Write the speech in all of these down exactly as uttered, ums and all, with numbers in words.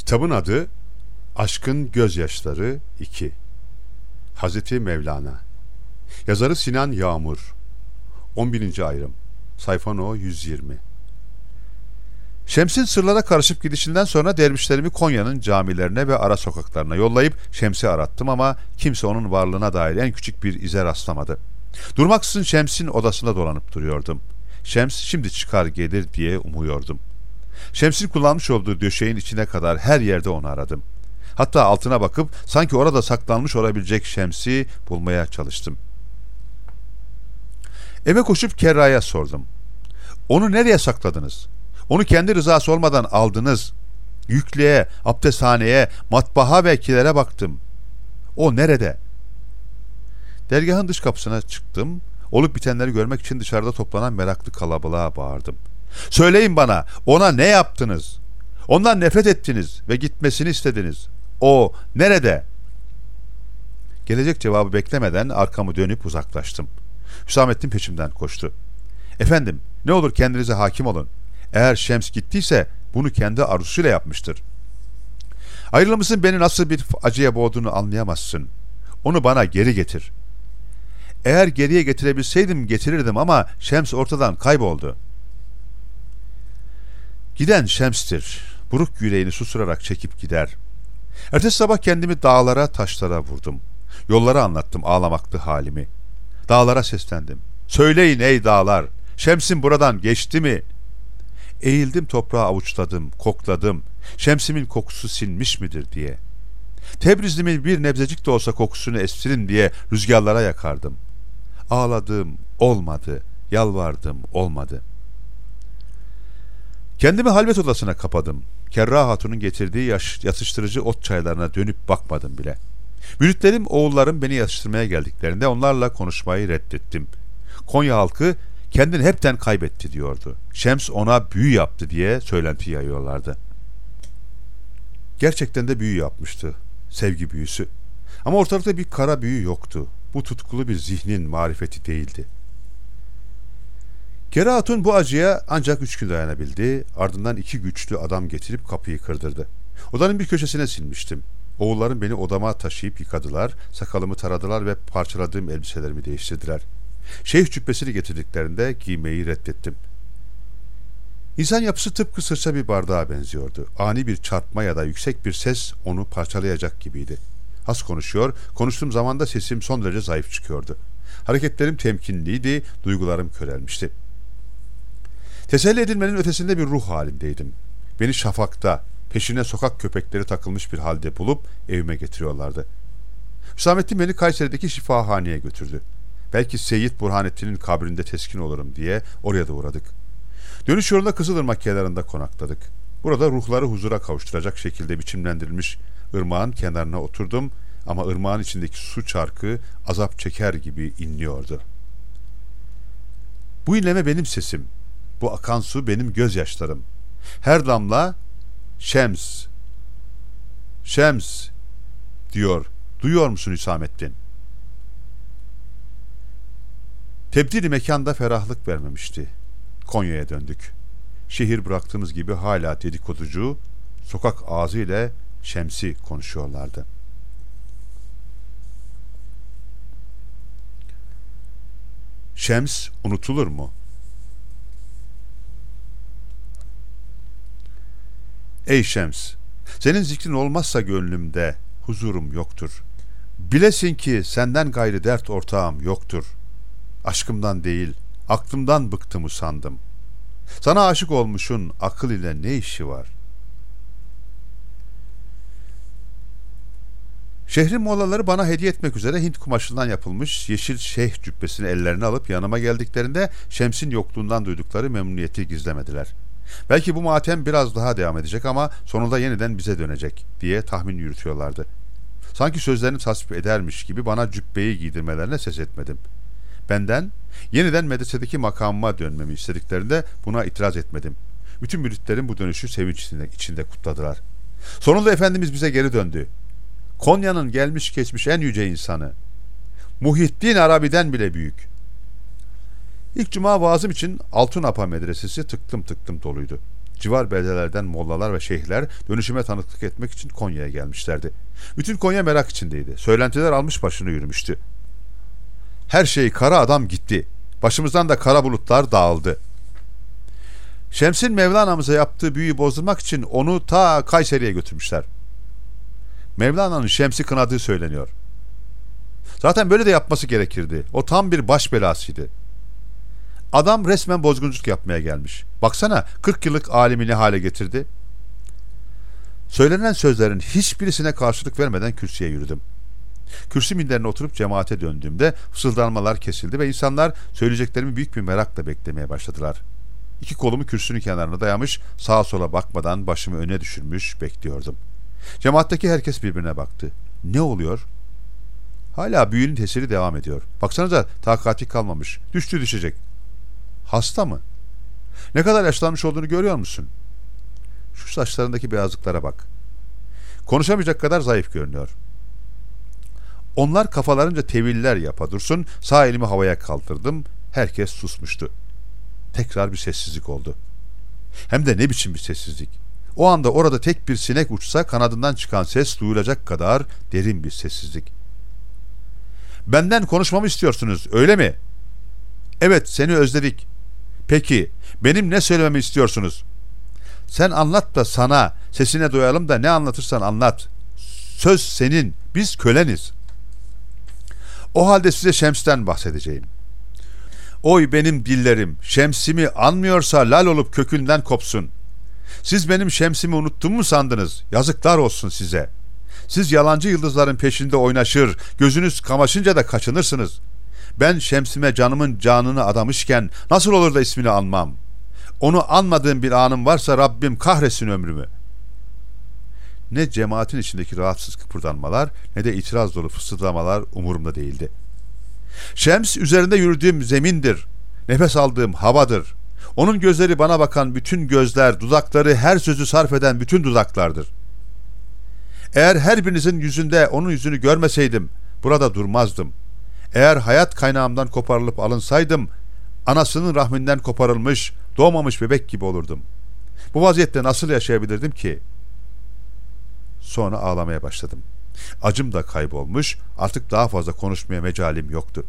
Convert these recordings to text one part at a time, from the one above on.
Kitabın adı Aşkın Gözyaşları iki. Hazreti Mevlana. Yazarı Sinan Yağmur. on birinci ayrım. Sayfa no yüz yirmi. Şems'in sırlara karışıp gidişinden sonra dervişlerimi Konya'nın camilerine ve ara sokaklarına yollayıp Şems'i arattım ama kimse onun varlığına dair en küçük bir ize rastlamadı. Durmaksızın Şems'in odasında dolanıp duruyordum. Şems şimdi çıkar gelir diye umuyordum. Şems'in kullanmış olduğu döşeğin içine kadar her yerde onu aradım. Hatta altına bakıp sanki orada saklanmış olabilecek Şems'i bulmaya çalıştım. Eve koşup Kerra'ya sordum. Onu nereye sakladınız? Onu kendi rızası olmadan aldınız. Yüklüğe, abdesthaneye, matbaa ve kilere baktım. O nerede? Dergahın dış kapısına çıktım. Olup bitenleri görmek için dışarıda toplanan meraklı kalabalığa bağırdım. Söyleyin bana, ona ne yaptınız? Ondan nefret ettiniz ve gitmesini istediniz. O nerede? Gelecek cevabı beklemeden arkamı dönüp uzaklaştım. Hüsamettin peşimden koştu. Efendim, ne olur kendinize hakim olun. Eğer Şems gittiyse bunu kendi arzusuyla yapmıştır. Ayrılığımızın beni nasıl bir acıya boğduğunu anlayamazsın. Onu bana geri getir. Eğer geriye getirebilseydim getirirdim ama Şems ortadan kayboldu. Giden Şems'tir. Buruk yüreğini susurarak çekip gider. Ertesi sabah kendimi dağlara, taşlara vurdum. Yollara anlattım ağlamaklı halimi. Dağlara seslendim. Söyleyin ey dağlar, Şems'im buradan geçti mi? Eğildim toprağa avuçladım, kokladım. Şems'imin kokusu sinmiş midir diye. Tebrizlimin bir nebzecik de olsa kokusunu estirin diye rüzgarlara yakardım. Ağladım, olmadı. Yalvardım, olmadı. Kendimi halvet odasına kapadım. Kerra Hatun'un getirdiği yaş, yatıştırıcı ot çaylarına dönüp bakmadım bile. Müritlerim, oğullarım beni yatıştırmaya geldiklerinde onlarla konuşmayı reddettim. Konya halkı kendini hepten kaybetti diyordu. Şems ona büyü yaptı diye söylenti yayıyorlardı. Gerçekten de büyü yapmıştı. Sevgi büyüsü. Ama ortalıkta bir kara büyü yoktu. Bu tutkulu bir zihnin marifeti değildi. Kerra Hatun bu acıya ancak üç gün dayanabildi. Ardından iki güçlü adam getirip kapıyı kırdırdı. Odanın bir köşesine silmiştim. Oğullarım beni odama taşıyıp yıkadılar, sakalımı taradılar ve parçaladığım elbiselerimi değiştirdiler. Şeyh cübbesini getirdiklerinde giymeyi reddettim. İnsan yapısı tıpkı sırça bir bardağa benziyordu. Ani bir çarpma ya da yüksek bir ses onu parçalayacak gibiydi. Az konuşuyor, konuştuğum zaman da sesim son derece zayıf çıkıyordu. Hareketlerim temkinliydi, duygularım körelmişti. Teselli edilmenin ötesinde bir ruh halindeydim. Beni şafakta, peşine sokak köpekleri takılmış bir halde bulup evime getiriyorlardı. Hüsamettin beni Kayseri'deki şifahaneye götürdü. Belki Seyyid Burhanettin'in kabrinde teskin olurum diye oraya da uğradık. Dönüş yolunda Kızılırmak kenarında konakladık. Burada ruhları huzura kavuşturacak şekilde biçimlendirilmiş ırmağın kenarına oturdum ama ırmağın içindeki su çarkı azap çeker gibi inliyordu. Bu inleme benim sesim. Bu akan su benim gözyaşlarım. Her damla Şems, Şems diyor. Duyuyor musun Hüsamettin? Tebdili mekanda ferahlık vermemişti. Konya'ya döndük. Şehir bıraktığımız gibi hala dedikoducu, sokak ağzı ile Şems'i konuşuyorlardı. Şems unutulur mu? Ey Şems, senin zikrin olmazsa gönlümde huzurum yoktur. Bilesin ki senden gayrı dert ortağım yoktur. Aşkımdan değil, aklımdan bıktım usandım. Sana aşık olmuşun akıl ile ne işi var? Şehrin mollaları bana hediye etmek üzere Hint kumaşından yapılmış yeşil şeyh cübbesini ellerine alıp yanıma geldiklerinde Şems'in yokluğundan duydukları memnuniyeti gizlemediler. Belki bu matem biraz daha devam edecek ama sonunda yeniden bize dönecek diye tahmin yürütüyorlardı. Sanki sözlerini tasvip edermiş gibi bana cübbeyi giydirmelerine ses etmedim. Benden yeniden medresedeki makamıma dönmemi istediklerinde buna itiraz etmedim. Bütün müritlerim bu dönüşü sevinç içinde, içinde kutladılar. Sonunda Efendimiz bize geri döndü. Konya'nın gelmiş geçmiş en yüce insanı. Muhyiddin Arabi'den bile büyük. İlk cuma vaazım için Altınapa medresesi tıklım tıklım doluydu. Civar beldelerden mollalar ve şeyhler dönüşüme tanıklık etmek için Konya'ya gelmişlerdi. Bütün Konya merak içindeydi. Söylentiler almış başını yürümüştü. Her şey kara adam gitti. Başımızdan da kara bulutlar dağıldı. Şems'in Mevlana'mıza yaptığı büyüyü bozdurmak için onu ta Kayseri'ye götürmüşler. Mevlana'nın Şems'i kınadığı söyleniyor. Zaten böyle de yapması gerekirdi. O tam bir baş belasıydı. Adam resmen bozgunculuk yapmaya gelmiş. Baksana kırk yıllık alimi ne hale getirdi. Söylenen sözlerin hiçbirisine karşılık vermeden kürsüye yürüdüm. Kürsü minderine oturup cemaate döndüğümde fısıldanmalar kesildi ve insanlar söyleyeceklerimi büyük bir merakla beklemeye başladılar. İki kolumu kürsünün kenarına dayamış, sağa sola bakmadan başımı öne düşürmüş bekliyordum. Cemaatteki herkes birbirine baktı. Ne oluyor? Hala büyünün tesiri devam ediyor. Baksanıza takati kalmamış. Düştü düşecek. Hasta mı? Ne kadar yaşlanmış olduğunu görüyor musun? Şu saçlarındaki beyazlıklara bak. Konuşamayacak kadar zayıf görünüyor. Onlar kafalarınca teviller yapa dursun, sağ elimi havaya kaldırdım. Herkes susmuştu. Tekrar bir sessizlik oldu. Hem de ne biçim bir sessizlik. O anda orada tek bir sinek uçsa kanadından çıkan ses duyulacak kadar derin bir sessizlik. Benden konuşmamı istiyorsunuz, öyle mi? Evet, seni özledik. Peki, benim ne söylememi istiyorsunuz? Sen anlat da sana, sesine doyalım da ne anlatırsan anlat. Söz senin, biz köleniz. O halde size Şems'ten bahsedeceğim. Oy benim dillerim, Şems'imi anmıyorsa lal olup kökünden kopsun. Siz benim Şems'imi unuttun mu sandınız? Yazıklar olsun size. Siz yalancı yıldızların peşinde oynaşır, gözünüz kamaşınca da kaçınırsınız. Ben Şems'ime canımın canını adamışken nasıl olur da ismini anmam? Onu anmadığım bir anım varsa Rabbim kahretsin ömrümü. Ne cemaatin içindeki rahatsız kıpırdanmalar ne de itiraz dolu fısıldamalar umurumda değildi. Şems üzerinde yürüdüğüm zemindir. Nefes aldığım havadır. Onun gözleri bana bakan bütün gözler, dudakları her sözü sarf eden bütün dudaklardır. Eğer her birinizin yüzünde onun yüzünü görmeseydim burada durmazdım. Eğer hayat kaynağımdan koparılıp alınsaydım anasının rahminden koparılmış, doğmamış bebek gibi olurdum. Bu vaziyette nasıl yaşayabilirdim ki? Sonra ağlamaya başladım. Acım da kaybolmuş, artık daha fazla konuşmaya mecalim yoktu.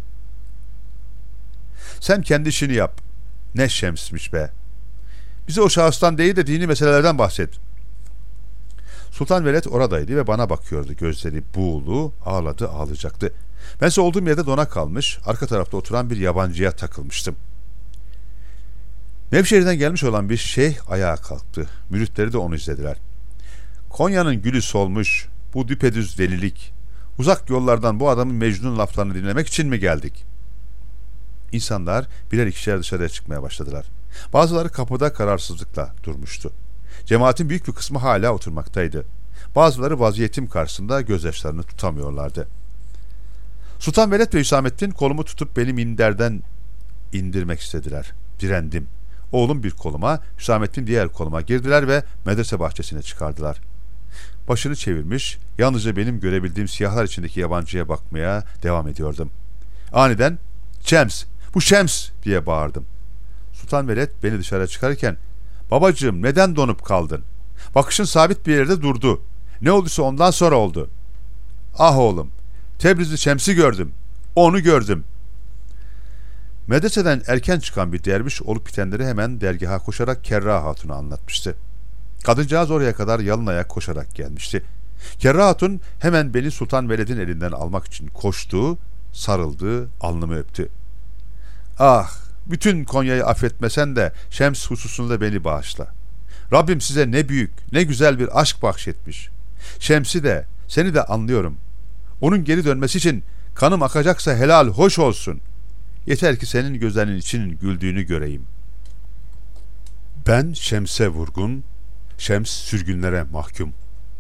Sen kendi işini yap. Ne Şems'miş be. Bize o şahıstan değil de dini meselelerden bahset. Sultan Veled oradaydı ve bana bakıyordu. Gözleri buğulu, ağladı, ağlayacaktı. Bense olduğum yerde dona kalmış, arka tarafta oturan bir yabancıya takılmıştım. Nevşehir'den gelmiş olan bir şeyh ayağa kalktı. Müritleri de onu izlediler. Konya'nın gülü solmuş, bu düpedüz delilik. Uzak yollardan bu adamın Mecnun laflarını dinlemek için mi geldik? İnsanlar birer ikişer dışarıya çıkmaya başladılar. Bazıları kapıda kararsızlıkla durmuştu. Cemaatin büyük bir kısmı hala oturmaktaydı. Bazıları vaziyetim karşısında gözyaşlarını tutamıyorlardı. Sultan Veled ve Hüsamettin kolumu tutup beni minderden indirmek istediler. Direndim. Oğlum bir koluma, Hüsamettin diğer koluma girdiler ve medrese bahçesine çıkardılar. Başını çevirmiş, yalnızca benim görebildiğim siyahlar içindeki yabancıya bakmaya devam ediyordum. Aniden, "Şems, bu Şems!" diye bağırdım. Sultan Veled beni dışarı çıkarırken, "Babacığım neden donup kaldın? Bakışın sabit bir yerde durdu. Ne olduysa ondan sonra oldu." "Ah oğlum, Tebrizli Şems'i gördüm. Onu gördüm." Medreseden erken çıkan bir derviş olup bitenleri hemen dergaha koşarak Kerra Hatun'a anlatmıştı. Kadıncağız oraya kadar yalın ayak koşarak gelmişti. Kerra Hatun hemen beni Sultan Veled'in elinden almak için koştu, sarıldı, alnımı öptü. "Ah, bütün Konya'yı affetmesen de Şems hususunda beni bağışla. Rabbim size ne büyük, ne güzel bir aşk bahşetmiş. Şems'i de, seni de anlıyorum. Onun geri dönmesi için kanım akacaksa helal hoş olsun. Yeter ki senin gözlerinin içinin güldüğünü göreyim." Ben Şems'e vurgun, Şems sürgünlere mahkum.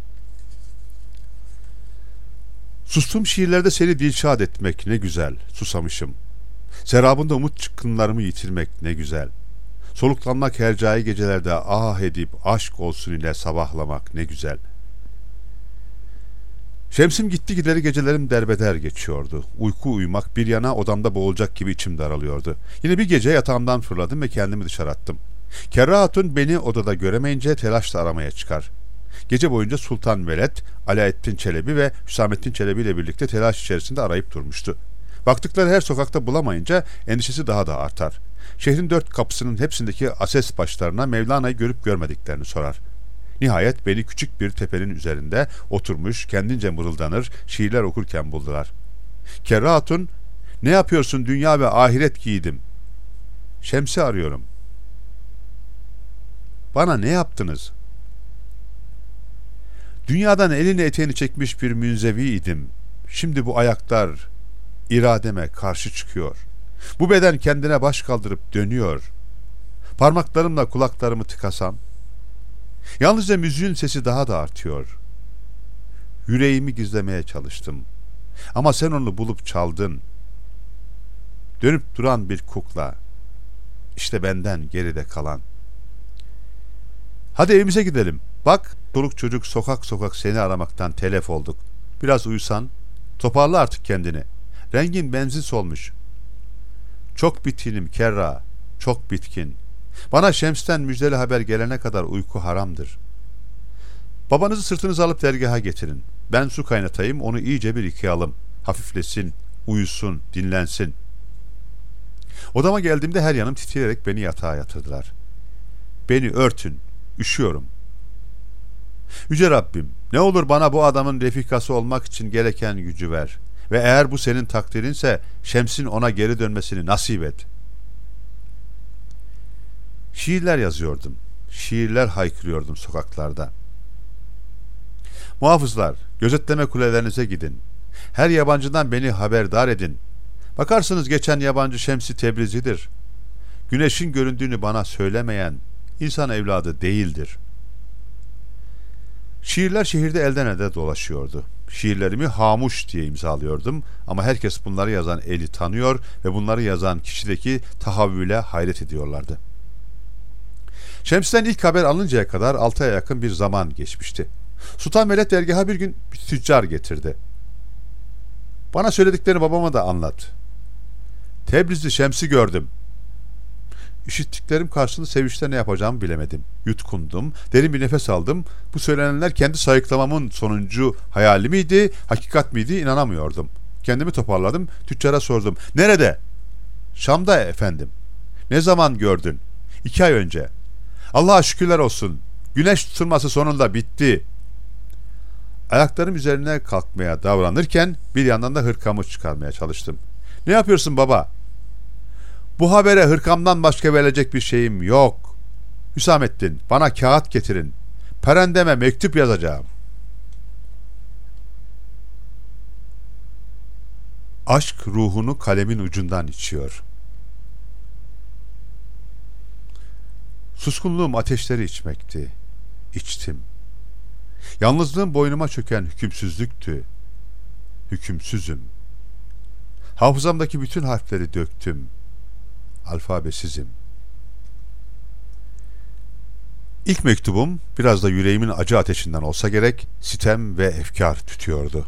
Sustum şiirlerde seni dilşad etmek ne güzel, susamışım. Serabında umut çıkkınlarımı yitirmek ne güzel. Soluklanmak hercai gecelerde ah edip aşk olsun ile sabahlamak ne güzel. Şems'im gitti gideri gecelerim derbeder geçiyordu. Uyku uyumak bir yana odamda boğulacak gibi içim daralıyordu. Yine bir gece yatağımdan fırladım ve kendimi dışarı attım. Kerra Hatun beni odada göremeyince telaşla aramaya çıkar. Gece boyunca Sultan Veled, Alaeddin Çelebi ve Hüsamettin Çelebi ile birlikte telaş içerisinde arayıp durmuştu. Baktıkları her sokakta bulamayınca endişesi daha da artar. Şehrin dört kapısının hepsindeki ases başlarına Mevlana'yı görüp görmediklerini sorar. Nihayet beni küçük bir tepenin üzerinde oturmuş kendince mırıldanır, şiirler okurken buldular. Kerra Hatun, "Ne yapıyorsun, dünya ve ahiret giydim. Şems'i arıyorum." "Bana ne yaptınız?" "Dünyadan elini eteğini çekmiş bir münzevi idim. Şimdi bu ayaklar irademe karşı çıkıyor. Bu beden kendine baş kaldırıp dönüyor. Parmaklarımla kulaklarımı tıkasam, yalnızca müziğin sesi daha da artıyor. Yüreğimi gizlemeye çalıştım. Ama sen onu bulup çaldın. Dönüp duran bir kukla. İşte benden geride kalan. Hadi evimize gidelim. Bak, çoluk çocuk sokak sokak seni aramaktan telef olduk. Biraz uyusan, toparla artık kendini. Rengin benzin solmuş. Çok bitkinim Kerra, çok bitkin. Bana Şems'ten müjdeli haber gelene kadar uyku haramdır. Babanızı sırtınıza alıp dergaha getirin. Ben su kaynatayım, onu iyice bir yıkayalım. Hafiflesin, uyusun, dinlensin." Odama geldiğimde her yanım titreyerek beni yatağa yatırdılar. "Beni örtün, üşüyorum." "Yüce Rabbim, ne olur bana bu adamın refikası olmak için gereken gücü ver. Ve eğer bu senin takdirinse Şems'in ona geri dönmesini nasip et." Şiirler yazıyordum. Şiirler haykırıyordum sokaklarda. "Muhafızlar, gözetleme kulelerinize gidin. Her yabancıdan beni haberdar edin. Bakarsınız geçen yabancı Şems-i Tebrizi'dir. Güneşin göründüğünü bana söylemeyen insan evladı değildir." Şiirler şehirde elden elde dolaşıyordu. Şiirlerimi Hamuş diye imzalıyordum ama herkes bunları yazan eli tanıyor ve bunları yazan kişideki tahavvüle hayret ediyorlardı. Şems'ten ilk haber alıncaya kadar altı aya yakın bir zaman geçmişti. Sultan Veled dergaha bir gün bir tüccar getirdi. "Bana söylediklerini babama da anlat. Tebrizli Şems'i gördüm." İşittiklerim karşısında sevinçte ne yapacağımı bilemedim. Yutkundum, derin bir nefes aldım. Bu söylenenler kendi sayıklamamın sonuncu hayali miydi, hakikat miydi inanamıyordum. Kendimi toparladım, tüccara sordum. "Nerede?" "Şam'da efendim." "Ne zaman gördün?" "İki ay önce." "Allah'a şükürler olsun. Güneş tutulması sonunda bitti." Ayaklarım üzerine kalkmaya davranırken bir yandan da hırkamı çıkarmaya çalıştım. "Ne yapıyorsun baba?" "Bu habere hırkamdan başka verecek bir şeyim yok. Hüsamettin, bana kağıt getirin. Perendeme mektup yazacağım." Aşk ruhunu kalemin ucundan içiyor. Suskunluğum ateşleri içmekti. İçtim. Yalnızlığım boynuma çöken hükümsüzlüktü. Hükümsüzüm. Hafızamdaki bütün harfleri döktüm. Alfabesizim. İlk mektubum biraz da yüreğimin acı ateşinden olsa gerek sitem ve efkar tütüyordu.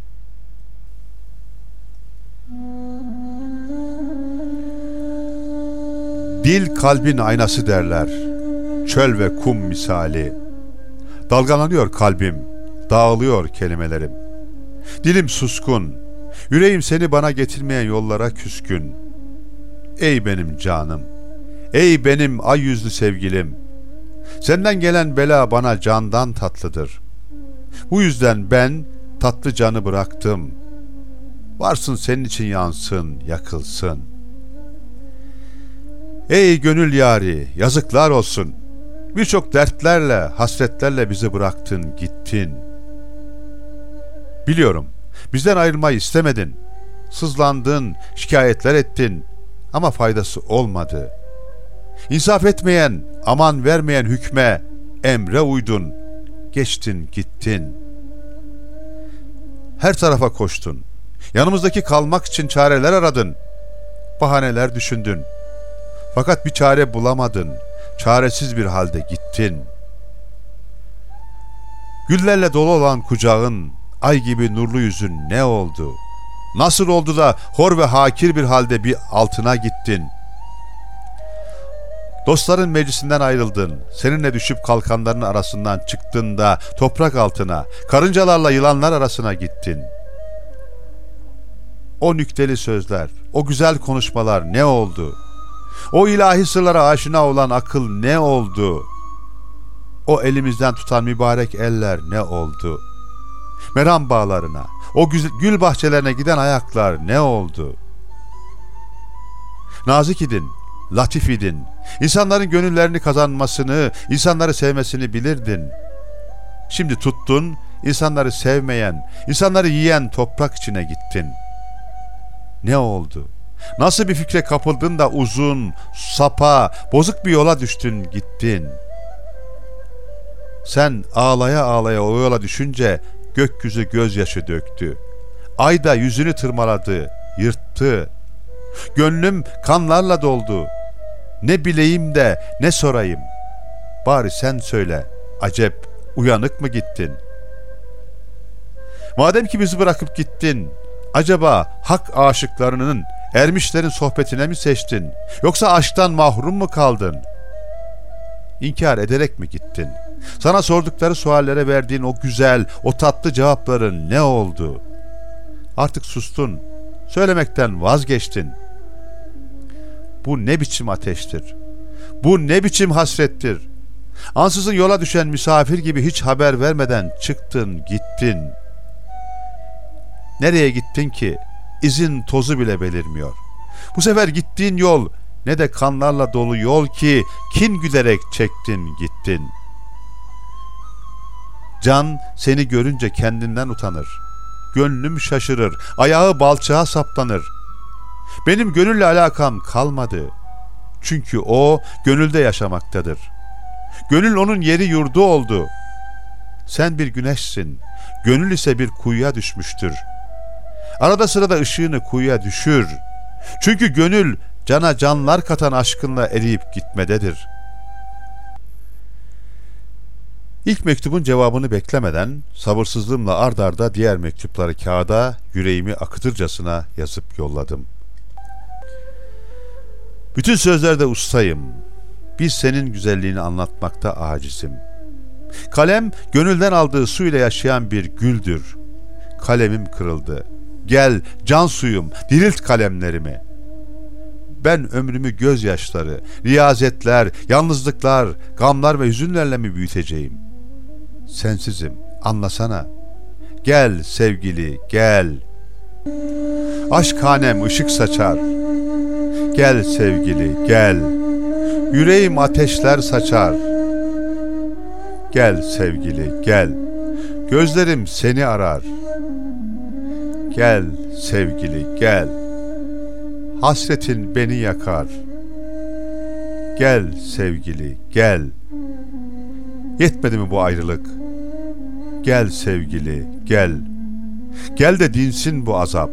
Dil kalbin aynası derler, çöl ve kum misali. Dalgalanıyor kalbim, dağılıyor kelimelerim. Dilim suskun, yüreğim seni bana getirmeyen yollara küskün. Ey benim canım, ey benim ay yüzlü sevgilim, senden gelen bela bana candan tatlıdır. Bu yüzden ben tatlı canı bıraktım. Varsın senin için yansın, yakılsın. Ey gönül yari, yazıklar olsun. Birçok dertlerle, hasretlerle bizi bıraktın, gittin. Biliyorum, bizden ayrılmayı istemedin. Sızlandın, şikayetler ettin ama faydası olmadı. İnsaf etmeyen, aman vermeyen hükme, emre uydun. Geçtin, gittin. Her tarafa koştun. Yanımızdaki kalmak için çareler aradın. Bahaneler düşündün. Fakat bir çare bulamadın. Çaresiz bir halde gittin. Güllerle dolu olan kucağın, ay gibi nurlu yüzün ne oldu? Nasıl oldu da hor ve hakir bir halde bir altına gittin? Dostların meclisinden ayrıldın, seninle düşüp kalkanların arasından çıktın da toprak altına, karıncalarla yılanlar arasına gittin. O nükteli sözler, o güzel konuşmalar ne oldu? O ilahi sırlara aşina olan akıl ne oldu? O elimizden tutan mübarek eller ne oldu? Meram bağlarına, o gül bahçelerine giden ayaklar ne oldu? Nazik idin, latif idin, insanların gönüllerini kazanmasını, insanları sevmesini bilirdin. Şimdi tuttun, insanları sevmeyen, insanları yiyen toprak içine gittin. Ne oldu? Nasıl bir fikre kapıldın da uzun, sapa, bozuk bir yola düştün gittin? Sen ağlaya ağlaya o yola düşünce gökyüzü gözyaşı döktü. Ay da yüzünü tırmaladı, yırttı. Gönlüm kanlarla doldu. Ne bileyim de ne sorayım. Bari sen söyle, acep uyanık mı gittin? Madem ki bizi bırakıp gittin, acaba hak aşıklarının, ermişlerin sohbetine mi seçtin? Yoksa aşktan mahrum mu kaldın? İnkar ederek mi gittin? Sana sordukları suallere verdiğin o güzel, o tatlı cevapların ne oldu? Artık sustun, söylemekten vazgeçtin. Bu ne biçim ateştir? Bu ne biçim hasrettir? Ansızın yola düşen misafir gibi hiç haber vermeden çıktın, gittin. Nereye gittin ki? İzin tozu bile belirmiyor. Bu sefer gittiğin yol ne de kanlarla dolu yol ki kin güderek çektin, gittin. Can seni görünce kendinden utanır. Gönlüm şaşırır, ayağı balçağa saplanır. Benim gönülle alakam kalmadı. Çünkü o gönülde yaşamaktadır. Gönül onun yeri yurdu oldu. Sen bir güneşsin, gönül ise bir kuyuya düşmüştür. Arada sırada ışığını kuyuya düşür. Çünkü gönül cana canlar katan aşkınla eriyip gitmededir. İlk mektubun cevabını beklemeden sabırsızlığımla ard arda diğer mektupları kağıda yüreğimi akıtırcasına yazıp yolladım. Bütün sözlerde ustayım. Biz senin güzelliğini anlatmakta acizim. Kalem gönülden aldığı suyla yaşayan bir güldür. Kalemim kırıldı. Gel can suyum, dirilt kalemlerimi. Ben ömrümü gözyaşları, riyazetler, yalnızlıklar, gamlar ve hüzünlerle mi büyüteceğim? Sensizim, anlasana. Gel sevgili, gel. Aşk hanem ışık saçar. Gel sevgili, gel. Yüreğim ateşler saçar. Gel sevgili, gel. Gözlerim seni arar. Gel sevgili, gel. Hasretin beni yakar. Gel sevgili, gel. Yetmedi mi bu ayrılık? Gel sevgili, gel. Gel de dinsin bu azap.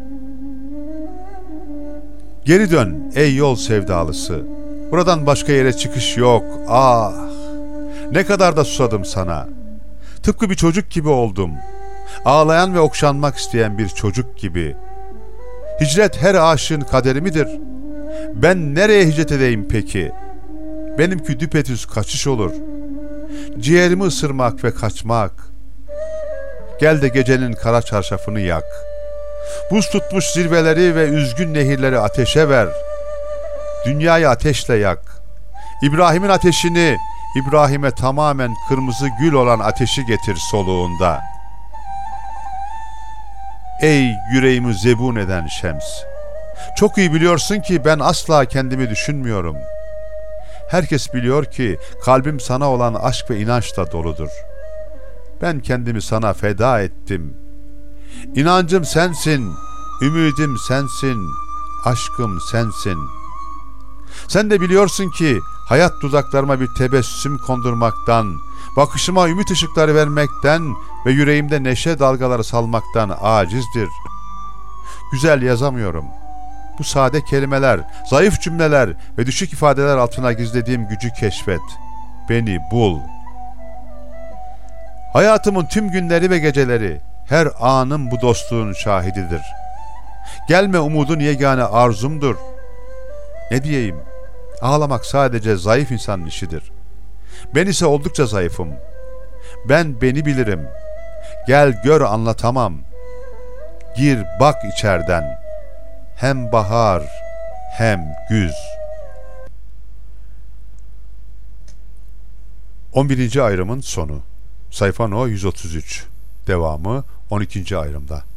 Geri dön ey yol sevdalısı. Buradan başka yere çıkış yok. Ah! Ne kadar da susadım sana. Tıpkı bir çocuk gibi oldum. Ağlayan ve okşanmak isteyen bir çocuk gibi. Hicret her aşığın kaderi midir? Ben nereye hicret edeyim peki? Benimki düpedüz kaçış olur. Ciğerimi ısırmak ve kaçmak. Gel de gecenin kara çarşafını yak. Buz tutmuş zirveleri ve üzgün nehirleri ateşe ver. Dünyayı ateşle yak. İbrahim'in ateşini, İbrahim'e tamamen kırmızı gül olan ateşi getir soluğunda. Ey yüreğimi zebun eden Şems! Çok iyi biliyorsun ki ben asla kendimi düşünmüyorum. Herkes biliyor ki kalbim sana olan aşk ve inançla doludur. Ben kendimi sana feda ettim. İnancım sensin, ümidim sensin, aşkım sensin. Sen de biliyorsun ki hayat dudaklarıma bir tebessüm kondurmaktan, bakışıma ümit ışıkları vermekten ve yüreğimde neşe dalgaları salmaktan acizdir. Güzel yazamıyorum. Bu sade kelimeler, zayıf cümleler ve düşük ifadeler altına gizlediğim gücü keşfet. Beni bul. Hayatımın tüm günleri ve geceleri, her anım bu dostluğun şahididir. Gelme umudun yegane arzumdur. Ne diyeyim? Ağlamak sadece zayıf insanın işidir. Ben ise oldukça zayıfım. Ben beni bilirim. Gel gör anlatamam. Gir bak içerden. Hem bahar hem güz. on birinci ayrımın sonu. Sayfa no yüz otuz üç. Devamı on ikinci ayrımda.